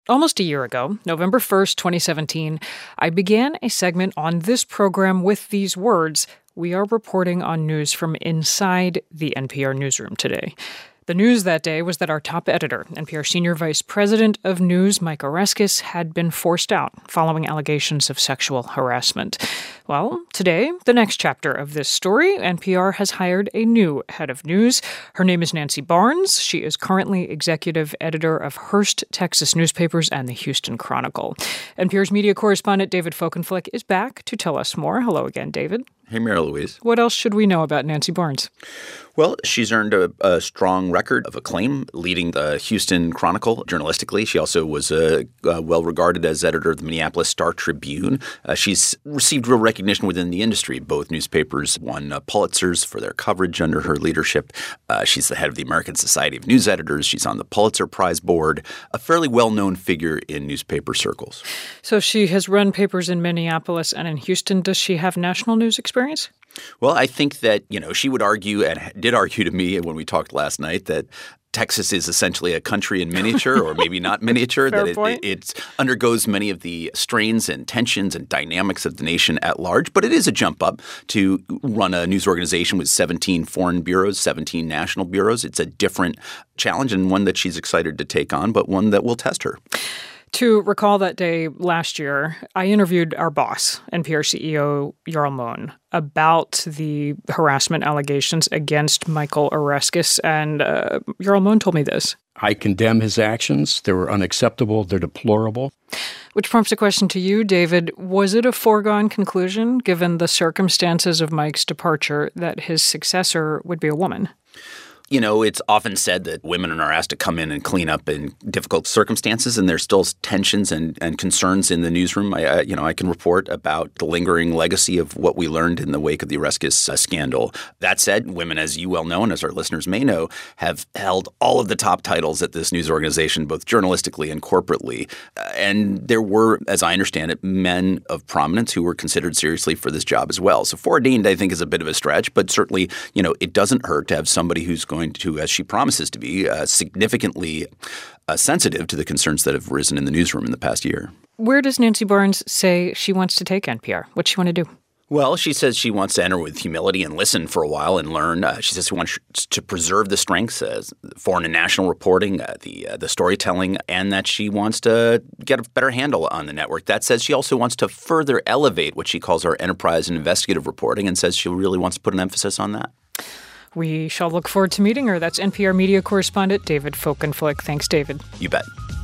Almost a year ago, November 1st, 2017, I began a segment on this program with these words: "We are reporting on news from inside the NPR newsroom today." The news that day was that our top editor, NPR Senior Vice President of News, Mike Oreskes, had been forced out following allegations of sexual harassment. Well, today, the next chapter of this story, NPR has hired a new head of news. Her name is Nancy Barnes. She is currently executive editor of Hearst, Texas newspapers and the Houston Chronicle. NPR's media correspondent David Folkenflik is back to tell us more. Hello again, David. Hey, Mary Louise. What else should we know about Nancy Barnes? Well, she's earned a strong record of acclaim leading the Houston Chronicle journalistically. She also was well-regarded as editor of the Minneapolis Star-Tribune. She's received real recognition within the industry. Both newspapers won Pulitzers for their coverage under her leadership. She's the head of the American Society of News Editors. She's on the Pulitzer Prize board, a fairly well-known figure in newspaper circles. So she has run papers in Minneapolis and in Houston. Does she have national news experience? Well, I think that, she would argue and did argue to me when we talked last night that Texas is essentially a country in miniature, or maybe not miniature, that it undergoes many of the strains and tensions and dynamics of the nation at large. But it is a jump up to run a news organization with 17 foreign bureaus, 17 national bureaus. It's a different challenge and one that she's excited to take on, but one that will test her. To recall that day last year, I interviewed our boss, NPR CEO Jarl Mohn, about the harassment allegations against Michael Oreskes, and Jarl Mohn told me this. I condemn his actions. They were unacceptable. They're deplorable. Which prompts a question to you, David. Was it a foregone conclusion, given the circumstances of Mike's departure, that his successor would be a woman? It's often said that women are asked to come in and clean up in difficult circumstances, and there's still tensions and concerns in the newsroom. I can report about the lingering legacy of what we learned in the wake of the Oreskes scandal. That said, women, as you well know and as our listeners may know, have held all of the top titles at this news organization, both journalistically and corporately. And there were, as I understand it, men of prominence who were considered seriously for this job as well. So foreordained, I think, is a bit of a stretch, but certainly, it doesn't hurt to have somebody who's going to, as she promises to be, significantly sensitive to the concerns that have risen in the newsroom in the past year. Where does Nancy Barnes say she wants to take NPR? What's she want to do? Well, she says she wants to enter with humility and listen for a while and learn. She says she wants to preserve the strengths, foreign and national reporting, the storytelling, and that she wants to get a better handle on the network. That says she also wants to further elevate what she calls our enterprise and investigative reporting, and says she really wants to put an emphasis on that. We shall look forward to meeting her. That's NPR media correspondent David Folkenflik. Thanks, David. You bet.